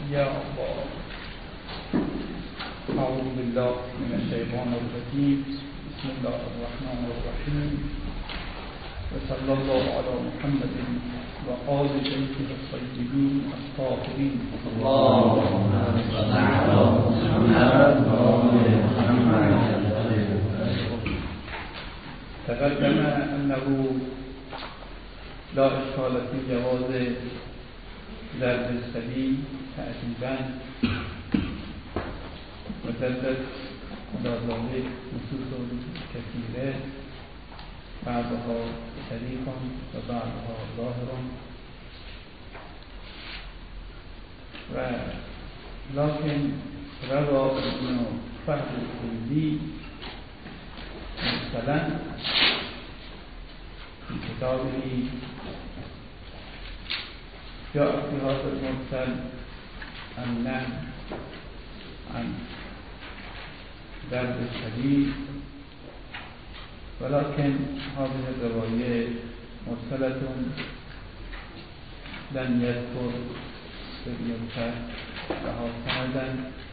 یا الله. اعوذ بالله من الشیطان الرجیم. بسم الله الرحمن الرحیم. و صلی الله علی محمد و آل بیته الطیبین الطاهرین. اللهم صل علی محمد و آل محمد. تقدم انه لا اشکال فی جواز ضرب الصبی تعذیبا مدلت على ذلك نصوص كثيرة بعضها صريح وبعضها ظاهر ولكن روى ابن فهد الكندي مرسلا في كتابه جاء في هذا المرسل النهي عن ضرب الصبي، ولكن هذه الرواية مرسلة لم يذكر ابن الفتح لها سندا،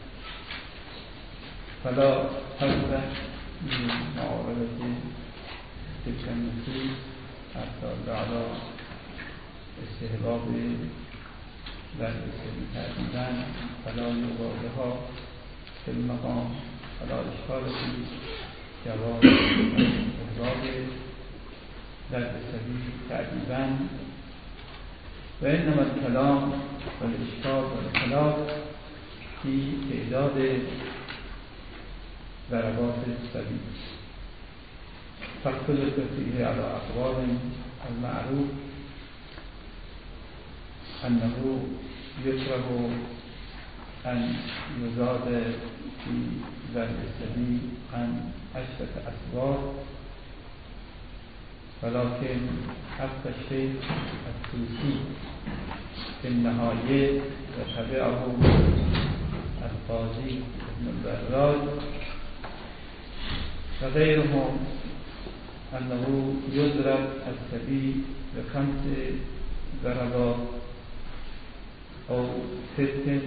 فلا قصد من معارضة تلك النصوص حتى على استحباب ضرب الصبي تعذيبا فلا يبالها في المقام فلا اشکال فی جواز احضار ضرب الصبی تعذیبا و انما الکلام و الاشکال و الخلاف فی تعداد ضربات الصبی فاختلف فیه علی اقوال. المعروف انه یکره ان یزاد في ضرب الصبي عن 10 أسباب، ولكن حتى الشيخ الطوسي في النهاية وتبعه القاضي ابن البراج وغيرهم أنه يضرب الصبي ب5 ضربات أو 6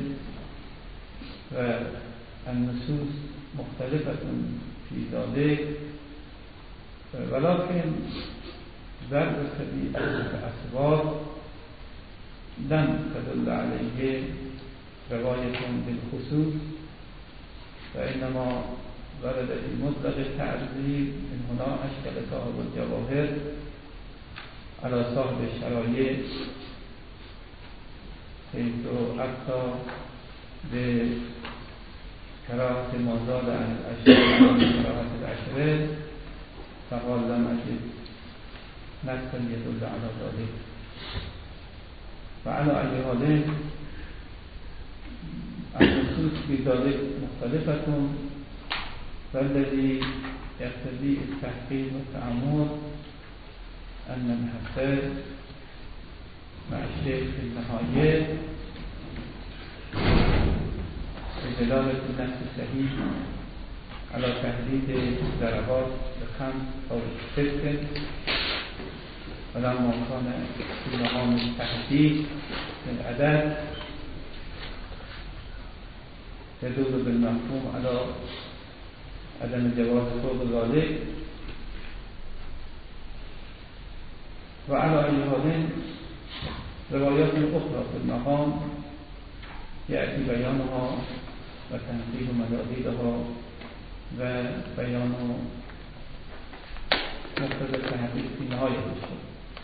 والنصوص مختلفة في ذلك، ولكن ضرب الصبي بأسباب لم تدل عليه رواية بالخصوص، وإنما ورد في مطلق التعذيب. من هنا أشكل صاحب الجواهر على صاحب الشرائع حيث أفتى بكراهة ما زاد عن الأشهر عن كراهة العشرة، فقال لم أجد نصا يدل على ذلك. وعلى أي حال النصوص في ذلك مختلفة، والذي يقتضي التحقيق والتأمل أن الحساس مع الشيخ في النهاية بدلالة النص الصحيح على تحديد ضربات ب5 أو 6، ولما كان في مقام التحديد للعدد يدل بالمفهوم على عدم جواز فوق ذلك. وعلى أي حال روايات أخرى في المقام يأتي بيانها وتنزيل مدلولها وبيان مقتضى التحديد في نهاية الشيء.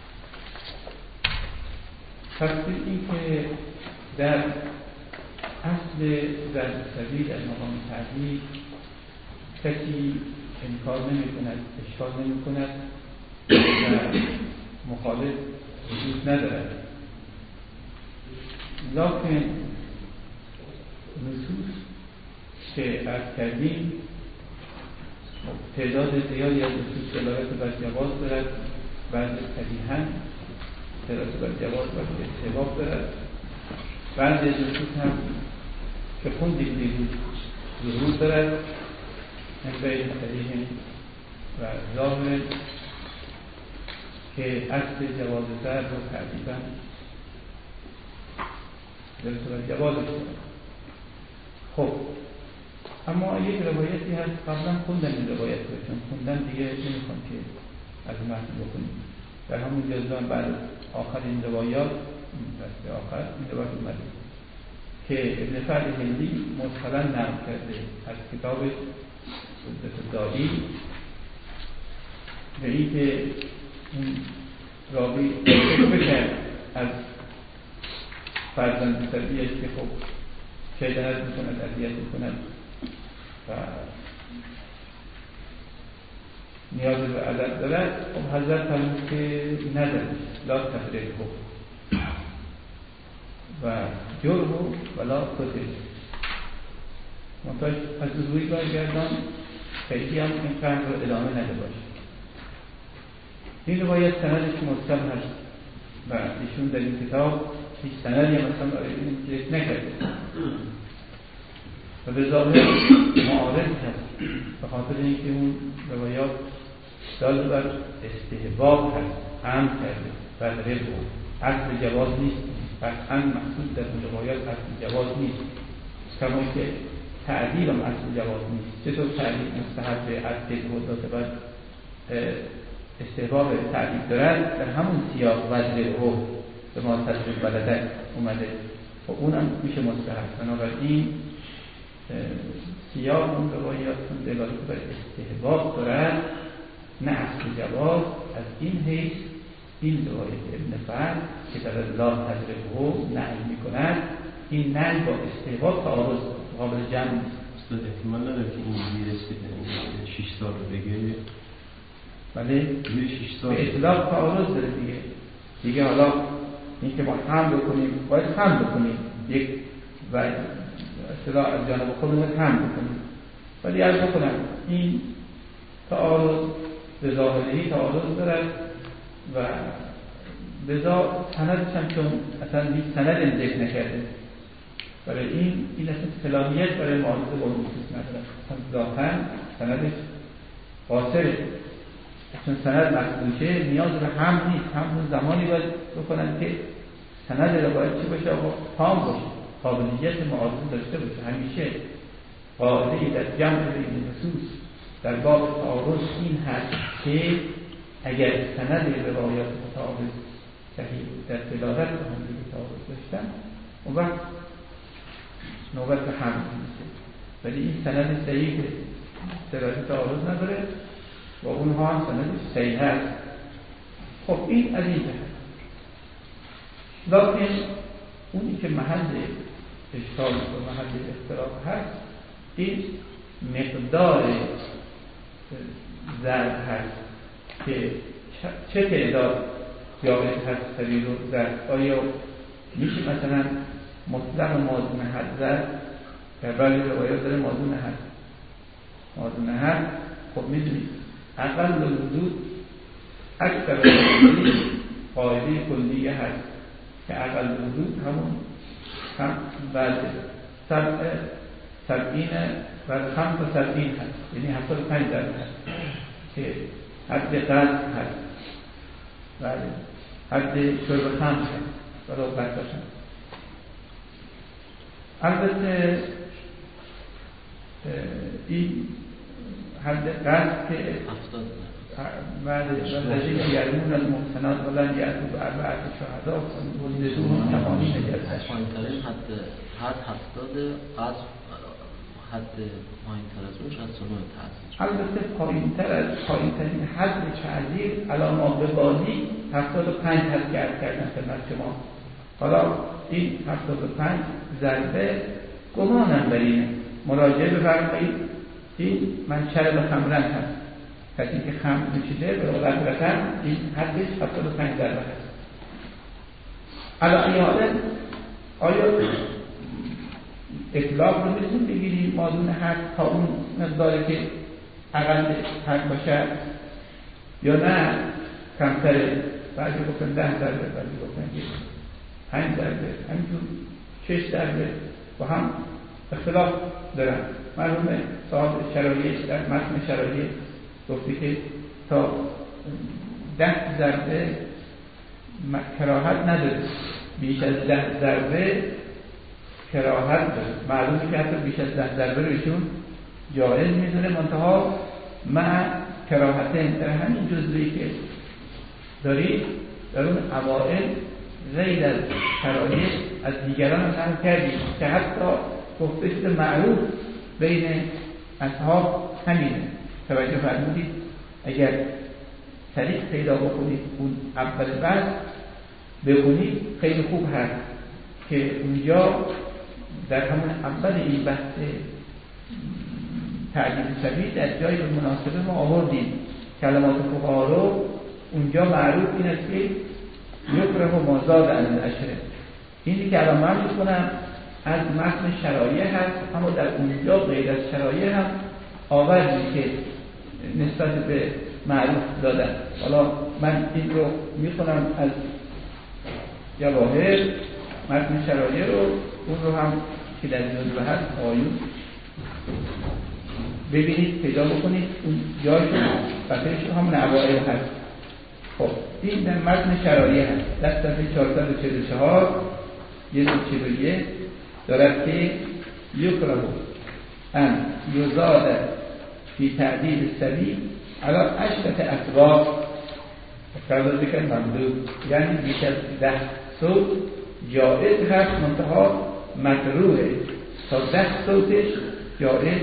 پس این که در اصل ضرب الصبی در مقام تعذیب کسی انکار نمی کند، اشکال نمی کند و مخالف وجود ندارد، لکن نصوص که عرض کردیم تعداد زیادی از نصوص دلالت بر جواز دارد، بعضی صریحاً دلالت بر جواز و استحباب دارد، بعضی از نصوص هم که خوندیم دیروز ظهور دارد من بین صریح و ظاهر که اصل جواز ضرب و تعذیباً درسته بر جوازش دارد. خب اما یک روایتی هست قبلا خوندم این روایت رو، چون خوندم دیگه نمیخوام که از متن بکنیم. در همون جزوان بعد آخر این روایات دسته آخر این روایت اومده که ابن فرد هندی مصطلح نقل کرده از کتاب قدس داری به این که این راوی بکرد از فرزند پسریش که خب شیطنت میکند، اذیت میکند و نیاز به ادب دارد. خب حضرت فرمود که ندارد لا تفریق و جرم ولا کتل منتاج از روی برگردان خیلی هم این قرن رو ادامه نده باشه. این روایت سندش مستم هست و ایشون در این کتاب هیچ سندی هم اصلا برای این ذکر نکرده و به ظاهر معارض هست به خاطر اینکه اون روایات دال بر استحباب هست، امر کرده بر ربو اصل جواز نیست، قطعا مقصود در اون روایات اصل جواز نیست، کما که تعدیل هم اصل جواز نیست. چطور تعدیل مستحب اصل حدات بر استحباب تعدیل دارد؟ در همون سیاق وزر رو به ما تصویر بلده اومده و اونم میشه مستحب. بنابراین سیاق اون روایات دلالت بر استحباب دارد نه اصل جواز. از این حیث این روایت ابن فرد که در الله تجربه نعی میکند، این نعی با استحباب تعارض قابل جمع نیست. استاد احتمال نداره که این میرسه 6 سال رو بگه؟ بله 6 سال به اطلاق تعارض داره دیگه حالا این که ما هم بکنیم باید هم بکنیم یک و اصطلاح از جانب خودمون هم بکنیم، ولی از بکنم این تعارض به ظاهری تعارض دارد و لذا سندش هم چون اصلا هیچ سند ذکر نکرده برای این اصلا صلاحیت برای معارضه با اون چیز نداره، اصلا ذاتاً سندش قاصره، چون سند مخدوشه نیاز به هم نیست. همون زمانی باید بکنن که سند روایت چی باشه؟ آقا تام باشه، قابلیت معارضه داشته باشه. همیشه قاعده در جمع بین نصوص در باب تعارض این هست که اگر سند روایات متعارض صحیح در دلالت به هم دیگه تعارض داشتن اون وقت نوبت به هم میشه، ولی این سند صحیح دلالت تعارض نداره و اونها هم سندش صحیح هست. خب این از این جهت. لکن اونی که محل اشکال و محل اختلاف هست این مقدار ضرب هست که چه تعداد جامعه هست سبیل و ضرب. آیا میشه مثلا مطلق مازون حد ضرب؟ در برای روایات داره مازون حد. خب میدونید اقل وجود اکثر قاعده کلیه هست که اقل وجود همون هم بعد سبعین و 75 هست، یعنی 75 درصد هست که حد قلب هست، بله حد شرب خمر هست برای برداشتن. البته این حد قلب که بعد الذين يرمون المحصنات ولن يأتوا بأربعة شهداء فجلدوهم 80 جلدة. پایین‌ترین حد 70 قذف، حد پایین‌تر از اون 69 تعزیر. البته پایین‌ترین حد تعزیر علامات به بازی 75 هست که عرض کردن خدمت شما. حالا این 75 ضربه گمانم بر اینه، مراجعه بفرمایید این منشأ به خمرن هست، کسی که خمر می‌چیده به قدرتاً این حدش 75 ضربه هست. الان آیا اطلاق رو میتونیم بگیریم مازون حد تا اون مقداری که اقل حد باشه یا نه کمتره؟ بعضی گفتن 10 ضربه، بعضی گفتن 5 ضربه، همینجور 6 ضربه با هم اختلاف دارن. مرحوم صاحب شرایع در متن شرایع گفتی که تا 10 ضربه کراهت نداره، بیش از 10 ضربه کراهت داره، معلومه که حتی بیش از 10 ضربه رو ایشون جایز میدونه، منتها مع کراهتین در همین جزئی که دارید در اون اوائل غیر از شرایط از دیگران هم نقل کردید که حتی گفته شده معروف بین اصحاب همینه. توجه فرمودید اگر طریق پیدا بکنید اون اول بعد بخونید خیلی خوب هست که اونجا در همون اول این بحث تعدیل سبیل در جای مناسبه ما آوردیم کلمات فقها رو. اونجا معروف این است که یکره و مازاد عن العشره. اینی که الان من میکنم از متن شرایع هست، اما در اونجا غیر از شرایع هم آوردیم که نسبت به معروف دادن. حالا من این رو میخونم از جواهر متن شرایع رو، اون رو هم که در جزوه هست آیون ببینید پیدا بکنید، اون جایشون بقیهش همون اوائل هست. خب این در متن شرایع هست، در صفحه 444 141 دارد که یکره ان یزاد فی تعدیل السبیل علی 10 اسباب فرض بکن ممدود، یعنی بیش از 10 صوت جائز هست، منتها مکروهه. تا 10 صوتش جائز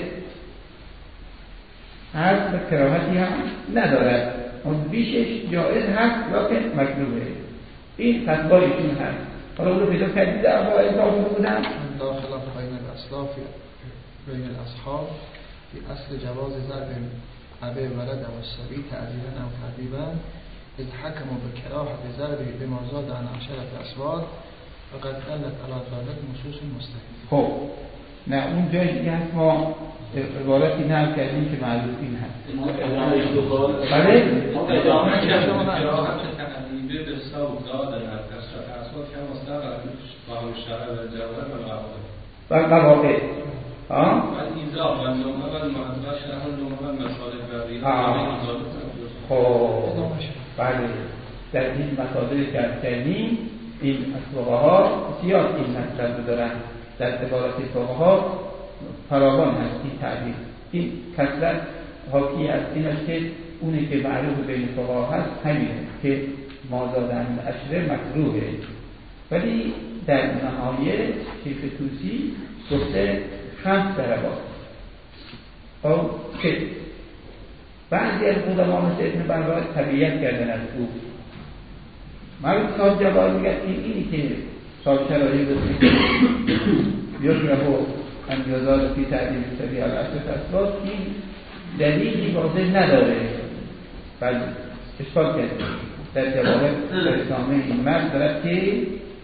هست و کراهتی هم ندارد، اون بیشش جائز هست لیکن مکروهه. این فتوایشون هست. حالا اون رو پیدا کردید در اوائل داخل بودن داخل بین الاسلاف بین الاصحاب في اصل جواز ضرب ابي ولد و الصبي تعذيرا او تأديبا اذ حكموا بكراهة ضربه بما زاد عن 10 اصوات فقد دلت على ذلك نصوص مستفیضه. خب نه اون جایی دیگه هست ما عبارتی نقل کردیم که معلوم این هست. بله؟ ادامه کراهت تأدیبه به حساب داد در 10 اصوات که مستقل با شرع و جواهر و قواعد بعد ایزا و نومه و المحضر شرح نومه و مصالح بردیه خب بله در این مصادر کردنی این فقها زیاد این مطلب دارن، در عبارت فقها فراوان هست این تعبیر. این کثرت حاکی از این است که اونی که معروف بین فقها هست همینه که مازادن اشره مکروهه، ولی در نهایه شیخ طوسی گفته 5 ضربات. او که بعضی از قدما مثل ابن بنباز تبعیت کردن از او. مرد صاحب جواب میگه اینی که صاحب شرایع بسید یکره انجازات فی تعدیل سبیل الاسف اسباب این دلیلی واضح نداره. بله اشکال کرده در جواب رسامه این مرد دارد که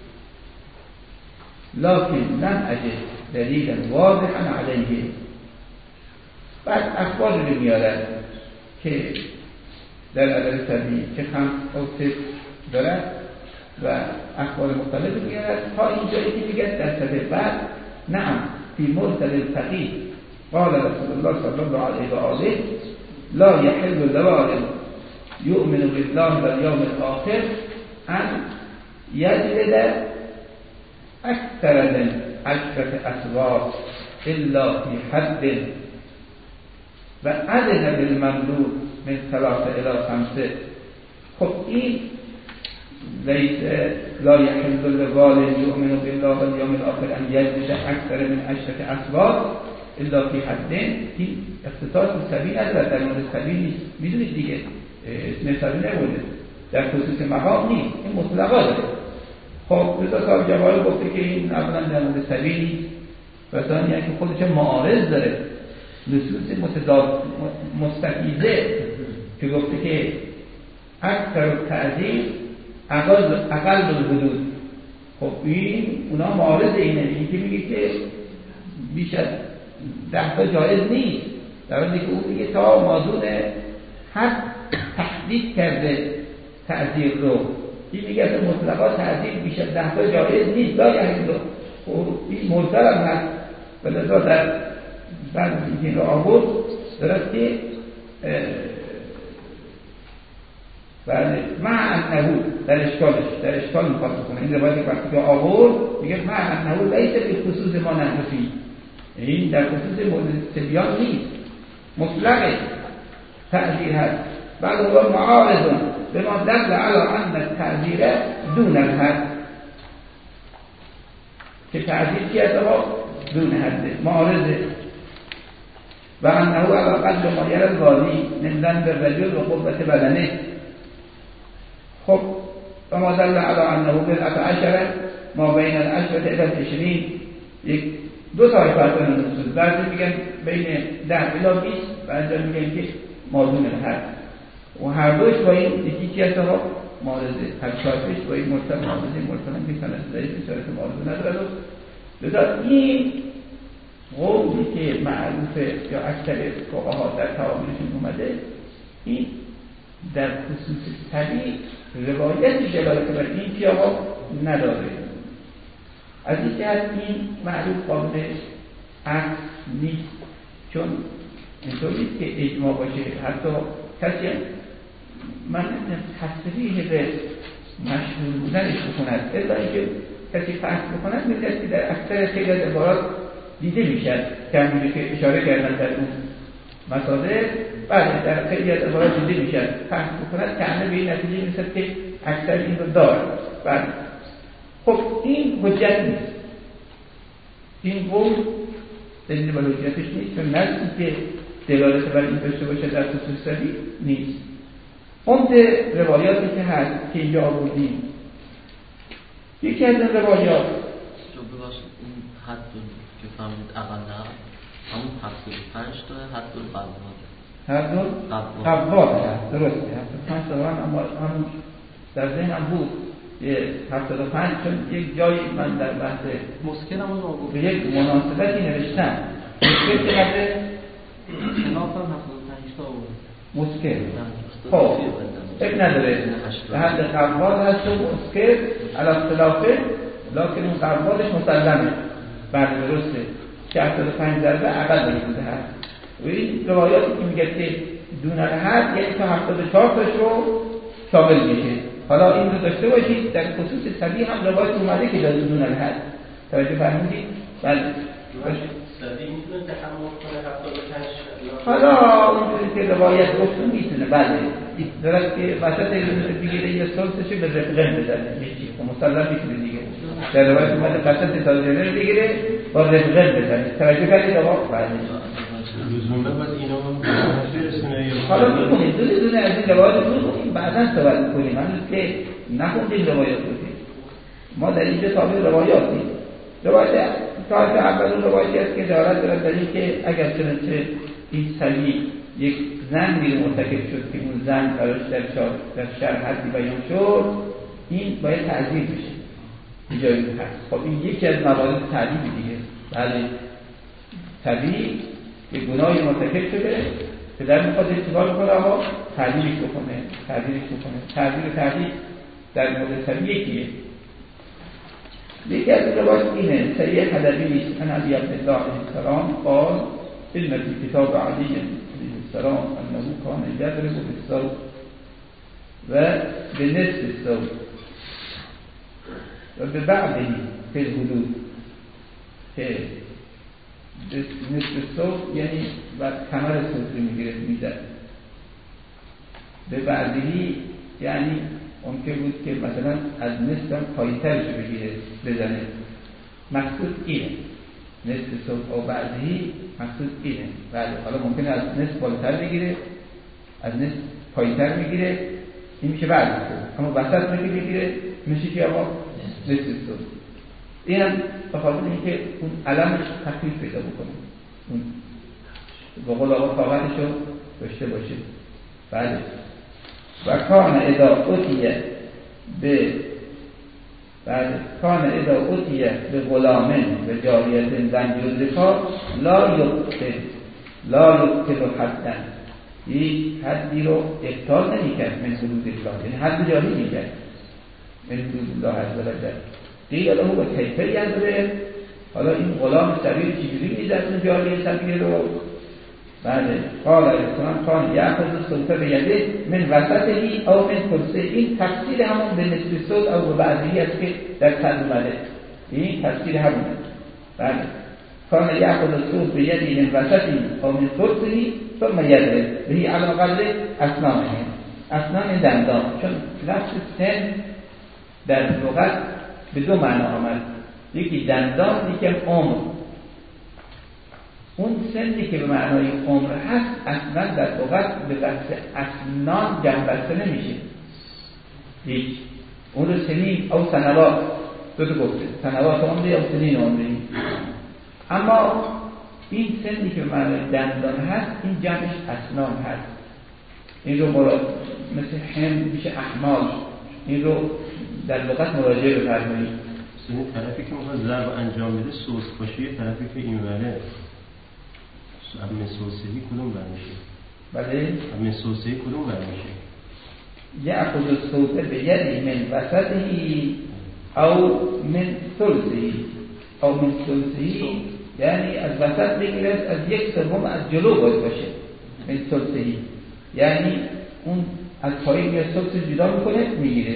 لکن لم اجد دلیلا واضحا علیه. بعد اخبار رو میارد که در عدد سبیل که 5 او 6 دارد و اخبار مختلف میارد تا اینجایی که میگه در صفحه بعد نعم فی مرسل الفقیه قال رسول الله صلی الله علیه و آله لا یحل لوال یؤمن بالله والیوم الاخر ان یجلد اکثر من 10 اسواق الا فی حد و اذن بالممنوع من 3 الی 5. خب این لیس لا یحل لوال یؤمن بالله والیوم الاخر ان یجلد اکثر من 10 اسواق الا فی حد. این اختصاص سبیل ندارد، در مورد سبیل نیست. میدونید دیگه اسم سبیل نبوده، در خصوص مقام نیست، این مطلقا داره. خب رضا صاحب جوال گفته که این اولا در مورد سبیل نیست و ثانیاً که خودش معارض داره، نصوص متضاد مستفیضه که گفته که اکثر تعذیر اقل الحدود. خب این اونا معارض اینه، این که میگه که بیش از 10 تا جایز نیست، در حالی که اون میگه تا مازون حد تحدید کرده تعذیر رو. این میگه اصلا مطلقا تعذیر بیش از 10 تا جایز نیست، لا یعنی این مرسل هم هست و لذا در بعد این رو آورد دارد که بله مع انه در اشکال میخواد بکنه این روایتی وقتی که آورد میگه مع انه لیس به خصوص ما نحفی، این در خصوص مورد صبیان نیست، مطلق تعذیر هست. بعد هو معارض به ما دل علی ان التعذیر دون الحد، که تعذیر چی هست؟ دون حد، معارضه. و انه علی قدر ما یرى القاضی من ذنب الرجل و قوة بدنه. خب و ما دل علی انه بضعة عشر ما بین العشرة الی 20، یک دو تا فرق بین نصوص، بعضی میگن بین 10 الی 20، بعضی میگن که مادون الحد، و هر دوش با این یکی چی هست ها معارضه، هر چارتش با این مرتب مرتب که سنت ضعیف شارت معارضه نداره. لذا این قولی که معروفه یا اکثر فقها در تعاملشون اومده، این در خصوص صریح روایتی دلالت بر این که آقا نداره. از این جهت این معروف قابل عکس نیست، چون اینطور نیست که اجماع باشه. حتی کسی من تصریح به مشهور بودنش بکند، الا اینکه کسی فحص بکند می‌دهد که در اکثر خیلی از عبارات دیده میشد که همونجور که اشاره کردن در اون مصادر، بعد در خیلی از عبارات دیده میشد فحص بکند که همه به این نتیجه میرسد که اکثر این رو دارد. بعد خب این حجت نیست، این قول دلیل بر حجتش نیست، چون نزدی که دلالت بر این داشته باشه در خصوص صریح نیست. اون روایاتی که هست که اینجا آوردیم، یکی از این روایات این حد که فهمید اقلا همون 75 تا حد القواد، حد القواد هست، درسته 75 تا اما همون در ذهنم بود 75، چون یک جایی من در بحث مسکن هم آورد به یک مناسبتی نوشتم مسکن چقدر؟ خلاف هم 75 تا آورد مسکن. خب اب نداره به حد قواد هست و مسکن علی اختلافه، لکن اون قوادش مسلمه. بعد درسته که 75 ضربه عقل بوده هست. و این روایاتی که میگه که دون الحد یعنی تا 74 تاش رو شامل میشه. حالا این رو داشته باشید در خصوص صریح هم روایت اومده که دون الحد توجه فرمودید. بله صریح میتونه تحمل کنه 75. حالا اونجوری که روایت گفتون میتونه، بله درست که وسط بگیره یه سلطشو به رفقه بزنه میشی خب مسلم میتونه دیگه در روایت اومده وسط تازیانه رو بگیره با رفقه بزنه. توجه کردید آقا؟ بله لزومه باید اینا هم برسونه. حالا میکنیم دونه از این روایت رو میکنیم بعدا صحبت میکنیم، هنوز که نخوندیم روایات رو. ما در اینجا تابع روایات نیست. روایت طرف اول روایتی است که دارد در این که اگر چنانچه این صریح یک زن میره مرتکب شد که اون زن براش در شرع حدی بیان شد، این باید تعذیر بشه جایی هست. خب این یکی از موارد تعذیر دیگه. بله طبیعی که گناهی مرتکب شده پدر میخواد چیکار بکنه؟ آقا تعذیرش بکنه. تعذیر در مورد طبیعی یکیه. یکی از روایات اینه صحیح حدبی عن ابی عبدالله علیه السلام قال علم فی کتاب علی علیه السلام انه کان یضرب بالثوب و به نصف الثوب و به بعضی فی الحدود، که نصف الثوب یعنی بعد کمر سفره میگیره میزد، به بعضی یعنی ممکن بود که مثلا از نصف هم پایین‌ترش بگیره بزنه. مقصود اینه نصف صوت او بعضی مقصود اینه. بله حالا ممکنه از نصف بالاتر بگیره از نصف پایین‌تر میگیره، این میشه بعضی صوت، اما وسط بگیره میشه که آقا نصف صوت. این هم به خاطر اینکه اون علمش تخفیف پیدا بکنه، اون به قول آقا طاقتش رو داشته باشه. بله و کان اذا اتیه به غلامن و جاریت زن یدرکا لا یقتل حدن، یک حدی رو اقتال نمی کرد من حدود الله، یعنی حد جاری می کرد من حدود الله عز و جل. قیل له و کیفه یضرب، حالا این غلام صغیر چجوری میزد اون جاریه صغیر رو؟ بله قال الاسلام کان یأخذ السلطه بیده من وسطه او من کرسه. این تفسیر همون به نصف صلح او به بعضی است که در تن اومده، این تفسیر همونه. بله کان یأخذ السلطه بیده من وسطه او من کرسه ثم یضرب به علی قدر اسنانه. اسنان دندان، چون لفظ سن در لغت به دو معنا آمد، یکی دندان یکی عمر. اون سنی که به معنای عمر هست اصلا در لغت به لفظ اسنان جمع بسته نمیشه هیچ. اون رو سنین او سنوات دو گفته، سنوات عمری او سنین عمری. اما این سنی که به معنای دندان هست این جمعش اسنان هست. این رو مثل هم میشه احمال. این رو در لغت مراجعه بفرمایید. این طرفی که میخواد ضرب انجام بده سوست باشه، یه طرفی که این وره ابن سوسهی کدوم برمیشه؟ بله ابن سوسهی کدوم برمیشه؟ یأخذ الصوت بیده من وسطه او من ثلثه او من ثلثه، یعنی از وسط بگیره، از یک سوم از جلو باید باشه. من ثلثه یعنی اون از پایین یا ثلث جدا میکنه میگیره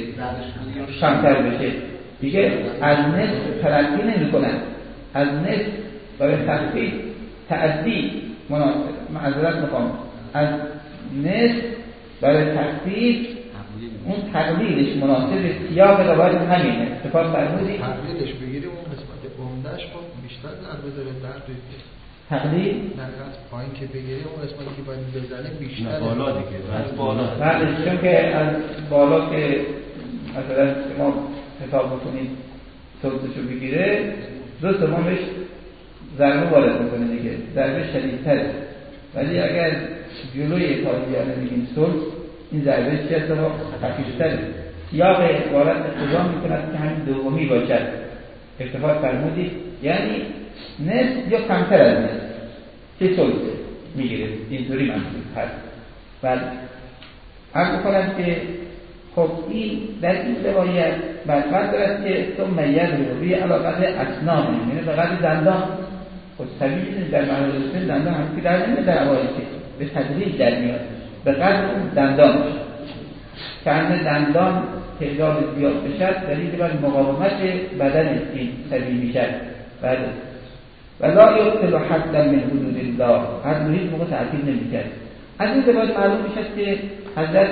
کمتر بشه دیگه. از نصف ترقی نمی کنن، از نصف برای تخفیف تعدی معذرت میخوام، از نصف برای تخفیف اون تقلیلش مناسب سیاق روایت همینه. اتفاق فرمودی تقلیلش بگیری اون قسمت عمدهش خب بیشتر ضربه بزنه در تقلیل از پایین که بگیری اون قسمتی که باید بزنه بیشتر بالا دیگه، از بالا. بله چون که از بالا که مثلا ما حساب بکنید صوتشو بگیره دو سومش ضربه وارد میکنه دیگه، ضربه شدیدتره. ولی اگر جلوی تاجیانه بگیم صلح، این ضربه چه اتفاق خفیفتره. سیاق عبارت اقتضا میکند که همین دومی باشد. اتفاق فرمودید یعنی نصف یا کمتر از نصف چه صلح میگیره، اینطوری منصوب هست. بله عرض کنم که خب این در این روایت برقرار دارد که ثم یضرب به علی قدر اسنانه، یعنی به قدر دندان. خب طبیعی در معنای رسول دندان هم که در نمیده در روایت که به تدریج در میاد به قدر دندان بشه که همه دندان تعداد زیاد بشد دلیل بر مقاومت بدن این طبیعی میشد. بله ولا یقتل حدا من حدود الله، حد هیچ موقع تعطیل نمیکرد. از این روایت معلوم میشد که حضرت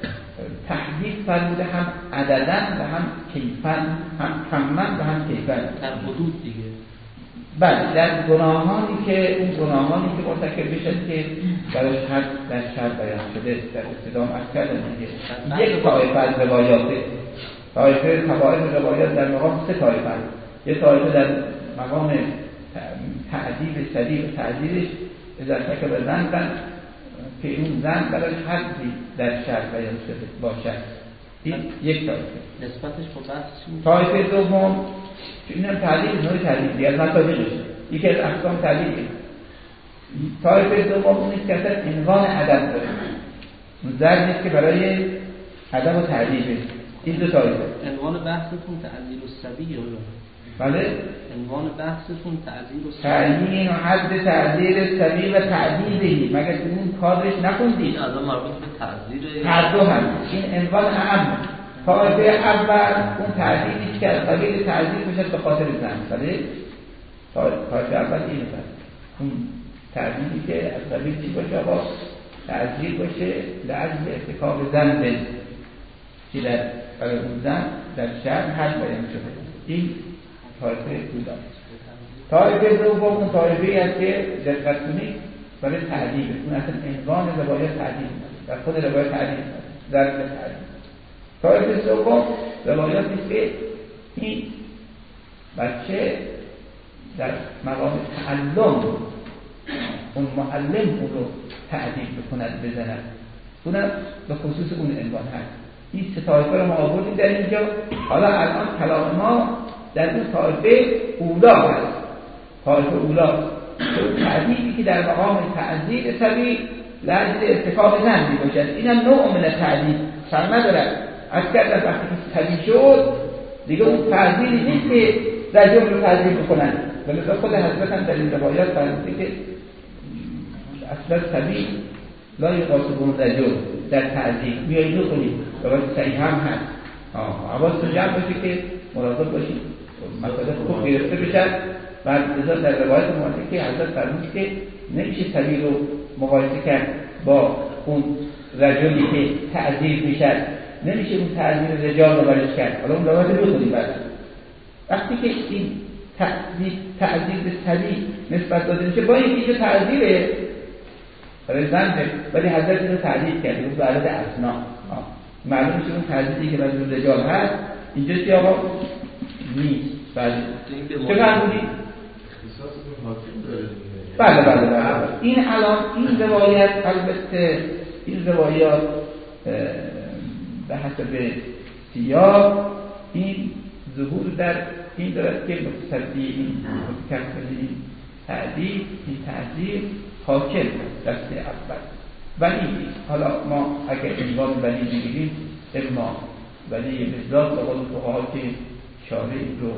تحدید فرموده هم عددن و هم کیفن، هم کمن و هم کیفن در حدود دیگه. بله در گناهانی که مرتکب بشد که برای حد در شر بیان شده در استدام از کردن دیگه. یک طایفه از روایات، طایفه کبائر روایات در مقام سه طایفه، یک طایفه در مقام تعذیب صدیق و تعذیرش اضافه که به زن که اون زن برای حدی در شر بیان شده باشد. این یک طایفه. نسبتش با بحث طایفه دوم که اینم تعلیل نوع تعلیلی از مطابقش یکی از احکام تعلیلی. طایفه دوم اونیست که اصلا عنوان عدم داره، اون ضربیست که برای عدم و تعلیله. این دو طایفه. عنوان بحثتون تعلیل الصبی یا بله؟ عنوان بحثتون تعلیل الصبی، تعیین و حد تعلیل الصبی و تعدیلهی. مگر این کارش نخوندید؟ این الان مربوط به تعذیر هر دو هم این عنوان اهم. طایفه اول اون تعدیلی که از قبیل تعذیر بشد به خاطر زن. بله؟ طایفه اول اینه بس. اون تعدیلی که از قبیل چی باشه؟ آقا تعذیر باشه لعجل ارتکاب زن به که در برای اون زن در شهر حد بیان شده. این طایفه دوم. طایفه دوم اون طایفه‌ای است که دقت کنید برای تعدیل، اون اصلا عنوان روایت تعدیل در خود روایت تعدیل در تعدیل. طایفه سوم روایاتی که این بچه در مقام تعلم اون معلم اون رو تعدیل بکند بزند، اونم به خصوص اون عنوان هست. این سه طایفه رو ما آوردیم در اینجا. حالا الان کلام ما در اون طایفه اولا هست. طایفه اولا تعدیلی که در مقام تعذیر سبیل لعجل ارتکاب زن می باشد. اینم نوع من تعدیل سر ندارد. از کردن وقتی که سبیل شد دیگه اون تعذیری نیست که رجل رو تعذیر بکنن. ولی خود حضرت هم در این روایات فرموده که اصلا سبیل لا یقاسبون رجل در تعذیب میایید رو کنید روایت صحیح هم هست. حواستون جمع باشه که مراقب باشید مسئله خوب گرفته بشن. بعد ازا در روایت موافقه حضرت فرمود که نمیشه سبیل رو مقایسه کرد با اون رجلی که تعذیب میشد، نمیشه اون تعذیب رجال رو برش کرد. حالا اون روایت رو کنید بعد وقتی که این تعذیب سبیل نسبت داده میشه با اینکه اینجا تعذیبه برای زنده، ولی حضرت رو تعذیب کرده بود به عدد اسنا. معلوم میشه اون تعذیبی که برای رجال هست اینجا چی آقا نیست. بله چه فرمودی؟ بله این الان این روایت البته این روایات به حسب سیاق این ظهور در این دارد که متصدی این متکفل تعذیب این تعذیب حاکم دسته اول. ولی حالا ما اگر عنوان ولی بگیریم اما ولی بزاد به قول فقها که شارع رو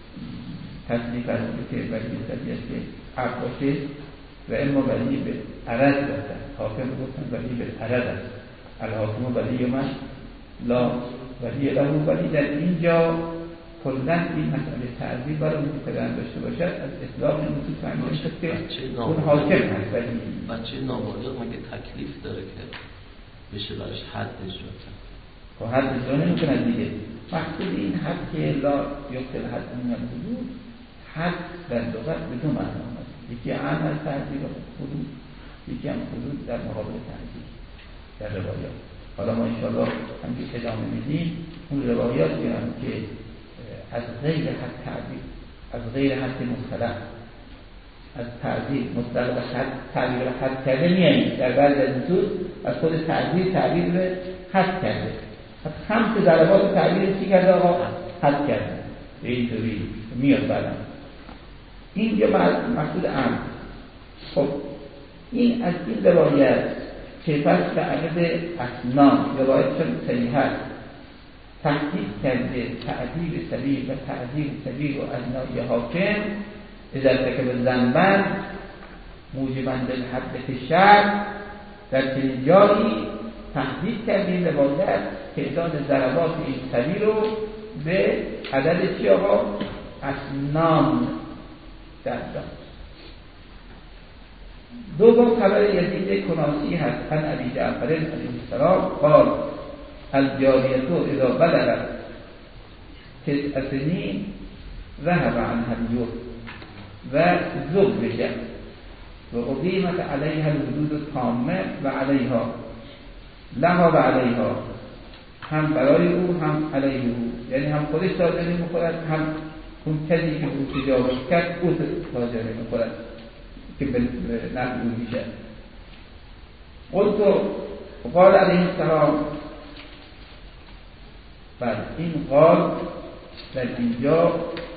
تصنیف از که ولی بزادی است که عرض باشه و اما ولی به عرض بستن حاکم بگفتن ولی به عرض است الحاکم ولی من لا ولی له. ولی در اینجا کلن این مسئله تعذیب برای اون که قدرن داشته باشد از اطلاق این موضوع فهمیده شد که اون حاکم هست. ولی بچه نابالغ مگه تکلیف داره که بشه براش حد اجرا کرد؟ خب حد اجرا نمیکنن دیگه. مقصود این حد که لا یقتل حد من الحدود، حد در لغت بدون معنا آمده. یکی عام از تعذیب و حدود، یکی هم حدود در مقابل تعذیب در روایات. حالا ما انشاءالله همچه ادامه میدیم اون روایات بیان که از غیر حد تعذیب، از غیر حد مطلق، از تعذیب مطلق حد تعبیر حد کرده میاییم در بعضی از نصوص از خود تعذیب تعبیر به حد کرده. خمس ضربات تعبیر چی کرده آقا؟ حد کرده. به این طوری میاد بعدم اینجا مقصود عام. خب این از این روایت که پس به عدد اسنان روایتشون صحیح هست تحقیق کرده تعذیب سبیل و تعذیب سبیل و ادنای حاکم اذا ارتکب ذنبا موجبا للحد فی الشرع در چنین جایی تحقیق کرده روایت تعداد ضربات این سبیل رو به عدد چی آقا؟ اسنان در داد. دوم خبر یزید کناسی هست عن ابی جعفر علیه السلام قال الجاریه اذا بلغت 9 سنین ذهب عنها الجوع و زوجت و اقیمت علیها الحدود التامه و علیها لها و علیها، هم برای او هم علیه او، یعنی هم خودش تاجری میخورد هم اون کسی که او تجاوز کرد او تاجری میخورد که به نفع او میشه. قلت قال علیه السلام بعد این قال در اینجا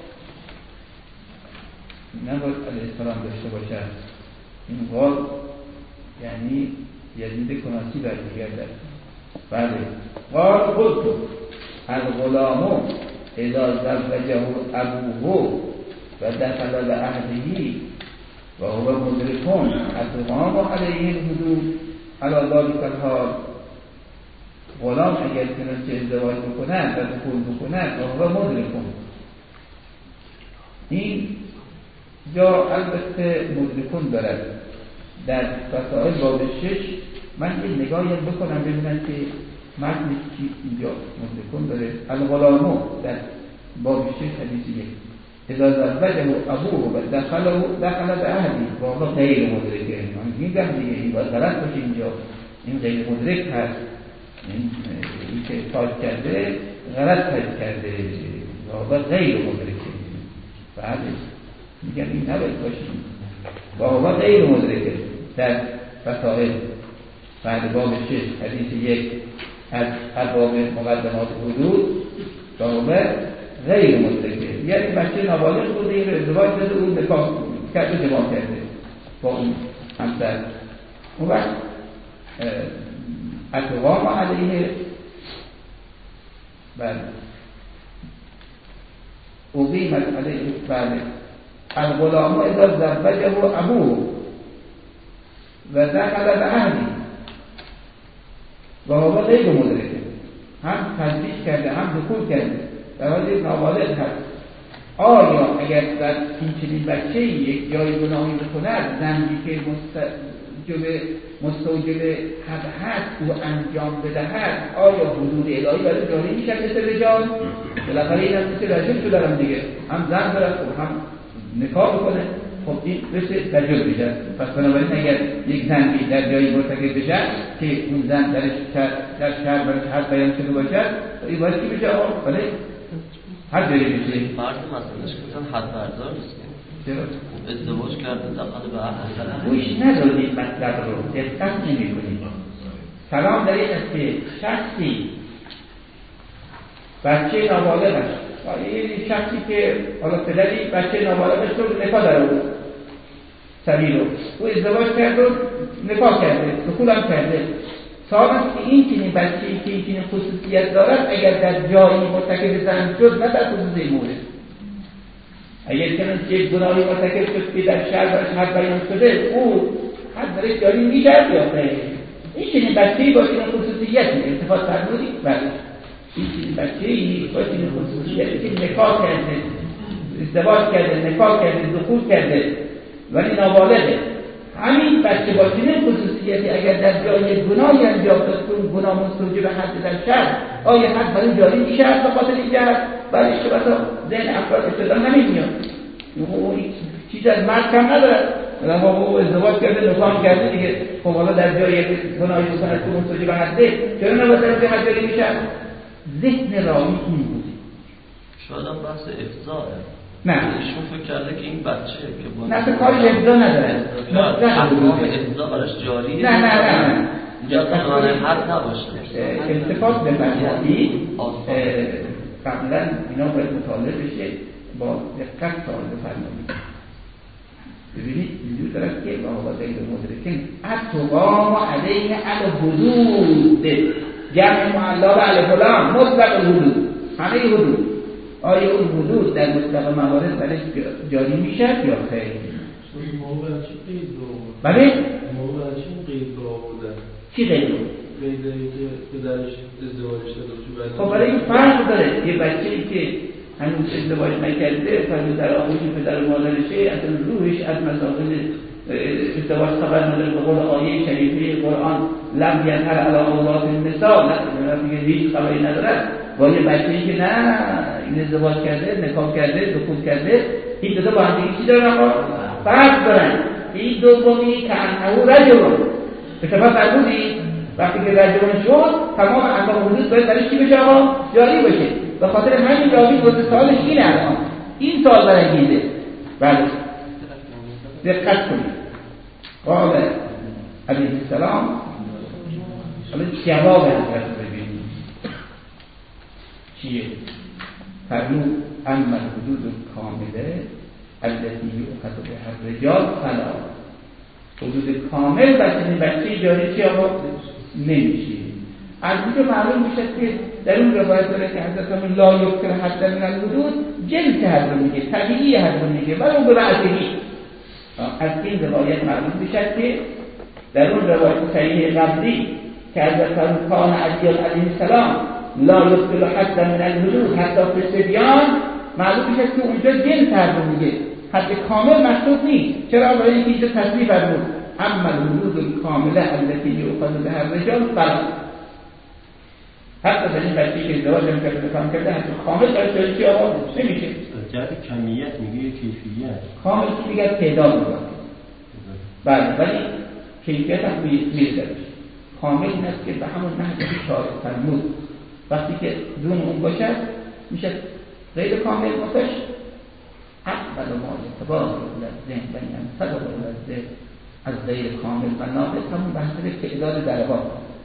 نباید علیه السلام داشته باشد. این قال یعنی یزید کناسی برمیگردد. بله قال قلت الغلام اذا زوجه ابوه و دخل به عهده و هو مدرکون اتمام علیه الحدود علی ذلک الحال. غلام اگر چنانچه ازدواج بکند و دخول بکند و هو مدرکون، این جا البته مدرکون دارد. در فصائل باب 6 من یه نگاهی بکنم ببینم که متن چی اینجا مدرکون داره. الغلامو در باب 6 حدیث 1 اذا زوجه ابوه و دخل به اهلی و هو غیر مدرکه. من میگم دیگه این باید غلط باشه اینجا، این غیر مدرک هست، این که تاج کرده غلط تاج کرده و هو غیر مدرکه. بعد میگم این نباید باشه و هو غیر مدرکه در فصائل بعد باب 6 حدیث 1 از ابواب مقدمات حدود و هو غیر مدرکه، یعنی بچه نابالغ بوده این ازدواج داده اون نکاح کرده جماع کرده با اون همسر. اون وقت اتقام علیه بله اقیمت علیه بله الغلام اذا زوجه ابوه و دخل به اهلی و هو غیر مدرکه، هم تزویج کرده هم دخول کرده در حالی نابالغ هست. آیا اگر در این چنین بچه یک جای گناهی بکند، ذنبی که مستوجب حد هست او انجام بدهد، آیا حدود الهی برای جاری میشه مثل رجال؟ بالاخره این هم مثل رجل شده دارم دیگه، هم زن دارد و هم نکاح بکنه، خب این مثل رجل بشه. پس بنابراین اگر یک زنبی در جایی مرتکب بشه که اون زن در شهر برای حد بیان شده باشد، این باید که بشه آقا؟ بله هر جایی بشه. فرد مسئلهش که حد بردار نیست، چرا؟ ازدواج کرده داخل به اهل گوش ندادید مطلب رو، دقت نمی کنید. سلام در این است که شخصی بچه نابالغش، این شخصی که حالا پدری بچه نابالغش رو نکاح در آورد، سبی رو او ازدواج کرد و نکاح کرده، دخول هم کرده. سوال است که این چنین بچه‌ای که این چنین خصوصیت دارد اگر در جایی مرتکب زن شد، نه در خصوص مورد، اگر کنن یک گناهی مرتکب شد که در شهر برش حد بیان شده، او حد برش جاری می‌گرد یا خیر؟ این چنین بچه‌ای با چنین خصوصیتی ارتباط فرمودید؟ بله، این چنین بچه‌ای با چنین خصوصیتی که نکاح کرده، ازدواج کرده، نکاح کرده، دخول کرده ولی نابالغه، همین بچه با چنین خصوصیتی اگر در جای گناهی انجام داد که گناه مستوجب حد در شهر، آیا حد برای جاری میشه به خاطر این جهت؟ بله، اشتباهات ذهن افراد ابتدا همین میاد. او چیز از مرد کم نداره، مثلا او ازدواج کرده، نکاح کرده دیگه، خب حالا در جای گناهی بکنه که مستوجب حده، چرا نباید در حد جاری میشه؟ ذهن راوی این بود. شاید هم بحث افضاءه. نه، ایشون فکر کرده که این بچه که با نه، کاری افضا نداره، احکام افضا براش جاریه. نه اینجا قانون حد نباشه. التفات به مذهبی قبلا اینا باید مطالعه بشه، با دقت سوال بفرمایید. ببینید اینجور دارد که با غیر مدرکین اتقام علیه الحدود، جمع معلا به الفلان مطلق الحدود، همه حدود. آیا اون حدود در مطلق موارد برش جاری میشه یا خیر؟ موقع چی قید رو آورد؟ بله؟ موقع چی قید رو آورده؟ چی قید رو؟ قیدهایی که پدرش ازدواج شده. خب برای این فرق داره. یه بچه‌ای که هنوز ازدواج نکرده، فرض در آغوش پدر و مادرشه، اصلا روحش از مسائل ازدواج خبر نداره. به قول آیه شریفه قرآن لم یظهر علی عورات النساء، نه میگه هیچ خبری نداره. با یه بچه‌ای که نه این ازدواج کرده، نکاح کرده، دخول کرده، این دو با هم دیگه چی دارن؟ فرق دارن. این دومی که انه رجل، اتفاق فرمودید وقتی که رجل شد تمام احکام حدود باید برای چی بشه آقا؟ جاری بشه. به خاطر همین راوی گفته سوالش اینه. الان این سوال برانگیزه. بله دقت کنید. قال علیه السلام، حالا جواب حضرت ببینید چیه؟ فرمود اما الحدود کامله التي یؤخذ بها الرجال فلا، حدود کامل بچه جاری چی آقا؟ نمیشه. از اینجا معلوم میشه که در اون روایت داره که حضرت همون لا یذکر حد من الحدود، جنس حد رو میگه، طبیعی حد رو میگه، ولی اون به بعضی. از این روایت معلوم میشه که در اون روایت صحیح قبلی که حضرت فرمود کان علی علیه السلام لا یذکر حد من الحدود حتی فی الصبیان، معلوم میشه که اونجا جنس حد رو میگه، حد کامل مقصود نیست. چرا؟ برای اینکه اینجا تصریح فرمود اما الحدود الکامله التي یؤخذ بها الرجال فلا، حتی در این بچه‌ای که ازدواج کرده حتی کامل برای چی آقا نمیشه. جهت کمیت میگه کیفیت، کامل که میگه تعداد میگه. بله، ولی کیفیت هم میرسه. کامل این است که به همون نحوی که شارع فرمود وقتی که دون اون باشه میشه غیر کامل متش اول ما اعتبار لذهن بنی انصدق لذهن از غیر کامل و ناقص همون بحث تعداد درجات.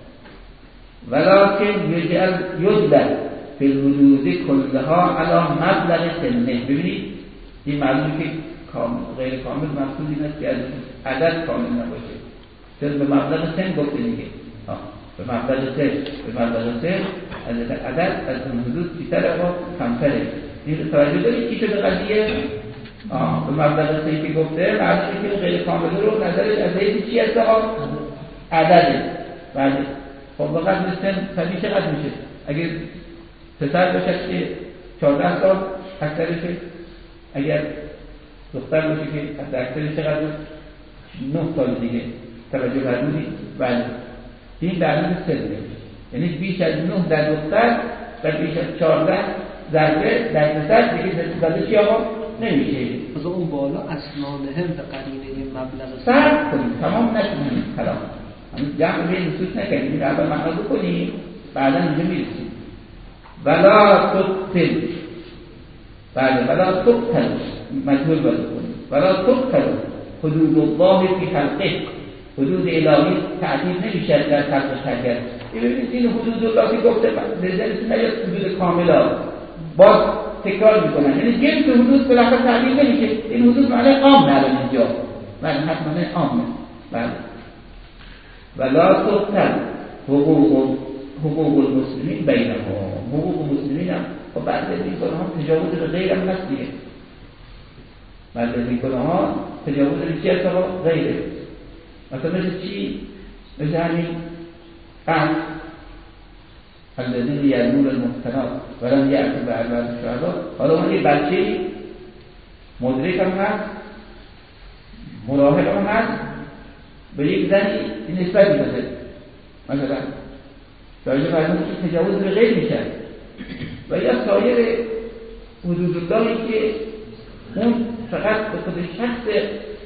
ولكن یجعل فی الحدود کلها علی مبلغ سنه. ببینید این معلومه که غیر کامل مقصود این است که از عدد کامل نباشه، چون به مبلغ سن گفته دیگه، به مبلغ سن از عدد از اون حدود بیشتر و کمتره. این توجه دارید چی شده قضیه؟ به مبلغ سهی که گفته معلومه که غیر کامله رو نظرش از حیث چی هست آقا؟ عدده. بله خب وقت سن سنی چقدر میشه؟ اگر پسر باشد که 14 سال اکثرشه، اگر دختر باشه که اکثرش چقدر 9 سال دیگه توجه فرمودید. بله این در مورد سن میشه، یعنی بیش از 9 در دختر و بیش از 14 ضربه در پسر دیگه زده چی آقا نمیشه. از اون بالا اسنانهم به قرینه مبلغ صرف کنیم تمام نکنیم کلام همین جمع به نصوص نکنیم، این اول معنا بکنیم بعدا اینجا میرسیم. ولا تقتل، بله ولا تقتل مجهول باید کنیم، ولا تقتل حدود الله فی خلقه، حدود الهی تعدیل نمیشه در خلق شریعت. ببینید این حدود الله که گفته نظرتون نیاد حدود کاملا باز تکرار میکنن، یعنی جنس حدود بالاخره تعدیل نمیشه. این حدود معنی عام نداره اینجا، بله حتما معنی عامه. بله ولا تقتل حقوق المسلمین بینهم، حقوق مسلمین هم و بعد از این گناه ها تجاوز به غیر هم هست دیگه. بعد از این گناه ها تجاوز به چی هست آقا؟ غیره. مثلا مثل چی؟ مثل همین قتل الذین یرمون المحصنات ولم یأتوا بأربعة شهداء. حالا اون یه بچه‌ای مدرک هم هست، مراهق هم هست، به یک زنی نسبت می‌داده، مثلا دایره فرمود که تجاوز به غیر میشه. و یا سایر حدود اللهی که اون فقط به خود شخص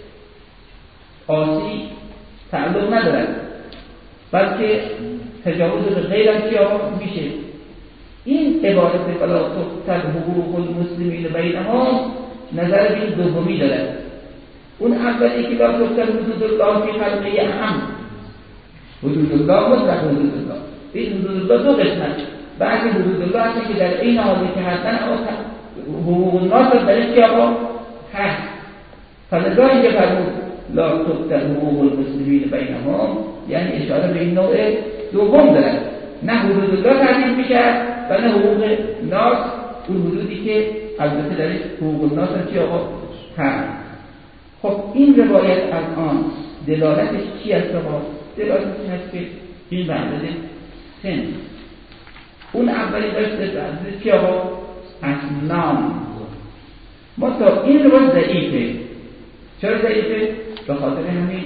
عاصی تعلق ندارد بلکه تجاوز به غیر هم چی آقا میشه. این عبارت ولا تقتل حقوق المسلمین بینهم نظر به این دومی دارد. اون اولی که لا تقتل حدود الله فی خلقه اهم، حدود الله مطلق حدود الله. این حدود الله دو قسمت، بعضی حدود الله هست که در این حالی که هستن حقوق الناس درش که آقا هست. فلذا اینجا فرمود لا تقتل حقوق المسلمین بینهم، یعنی اشاره به این نوع دوم دارد، نه حدود الله تعریف میشه و نه حقوق ناس، اون حدودی که البته درش حقوق الناس هم چی آقا هست. خب این روایت الان دلالتش چی است آقا؟ دلالتش این است که این بنده سن، اون اولی داشته بنده چی آقا؟ اسنان. ما تا این روایت ضعیفه. چرا ضعیفه؟ به خاطر همین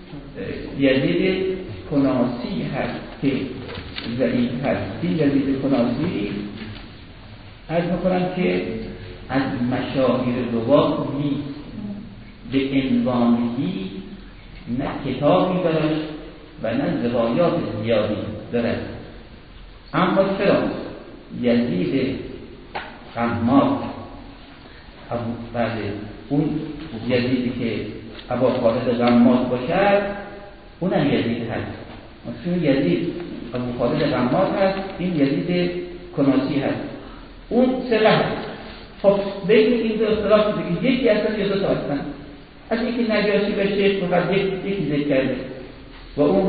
یزید کناسی هست که ضعیف هست. این یزید کناسی عرض میکنم که از مشاهیر روات نیست، به عنوانهی نه کتابی دارد و نه روایات زیادی دارد. اما چرا یزید قمات بعد اون یزیدی که ابا خالد قمات باشد اونم یزید هست، چون یزید ابو خالد قمات هست، این یزید کناسی هست، اون سقه هست. خب بین این دو اختلاف دیگه یکی هستن یا دو تا هستن. از یکی نجاشی به شیخ فقط یکی ذکر کرده و اون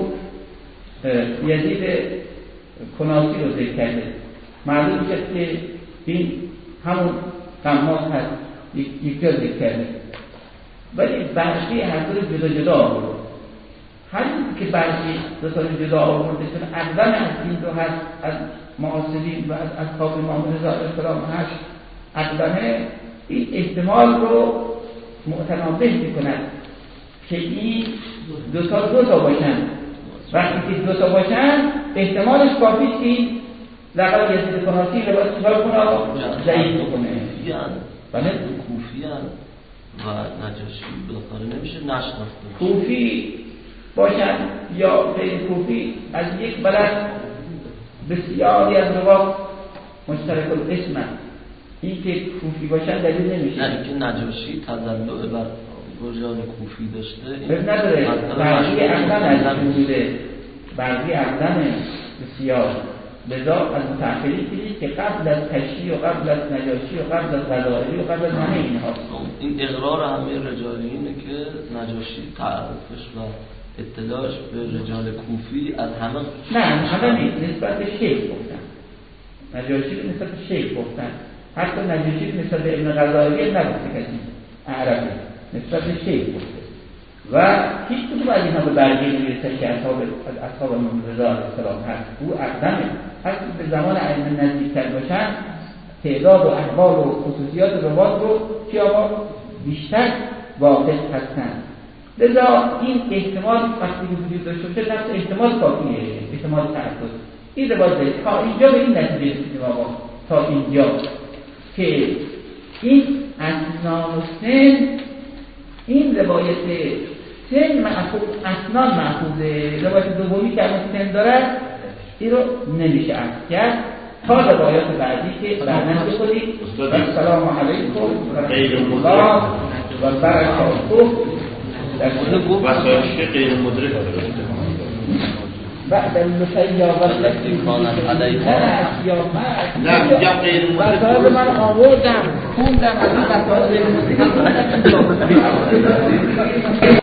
یزید کناسی رو ذکر کرده، معلوم میشه که این همون قمات هست، یکی رو ذکر کرده، ولی برشی هر دو جدا جدا آورد. همین که برشی دو تا جدا آورده چون اقدم از این دو هست، از معاصرین و از اصحاب امام رضا علیه السلام هست، اقدمه این احتمال رو متنابه می‌کند که این دو تا باشن. وقتی که دو تا باشن احتمالش کافی است که لقب یزید کناسی رو باید چیکار کنه؟ ضعیف بکنه. بله کوفیان و نجاشی بالاخره نمیشه نشناخته. کوفی باشن یا غیر کوفی از یک بلد بسیاری از روات مشترک الاسم هست. این که کوفی باشن دلیل نمیشه. نه اینکه نجاشی تزلع بر رجال کوفی داشته این نداره. برقی اقدم از بوده، برقی اقدم بسیار لذا از متأخرین دیدید که قبل از تشیع و قبل از نجاشی و قبل از غزائری و قبل از همه اینها این اقرار همه رجالی اینه که نجاشی تعرفش و اطلاعش به رجال کوفی از همه نیست، نسبت به شیخ گفتن. نجاشی نسبت به شیخ گفتن، حتی نجاشی نسبت به ابن غزائری نگفته کسی، عربی نسبت به شیخ گفته و هیچ کدوم از اینها به برگه نمیرسه که اصحاب امام رضا علیه السلام هست. او اقدمه، هر به زمان ائمه نزدیکتر باشن تعداد و احوال و خصوصیات روات رو که آقا بیشتر واقع هستن. لذا این احتمال وقتی که وجود داشته باشه نفس احتمال کافیه، احتمال تعدد. این روایت تا اینجا به این نتیجه رسیدیم آقا، تا اینجا که این اسنان و سن، این روایت سن معقول اسنان معقوله، روایت دومی که سن دارد این رو نمیشه عرض کرد تا روایات بعدی که برنامه بکنید. السلام علیکم و رحمت الله و برکاته. وسایل غیر مدرک بعد المسیح والتي كانت عليها نه میگم غیر مدرک من آوردم خوندم از این مسائل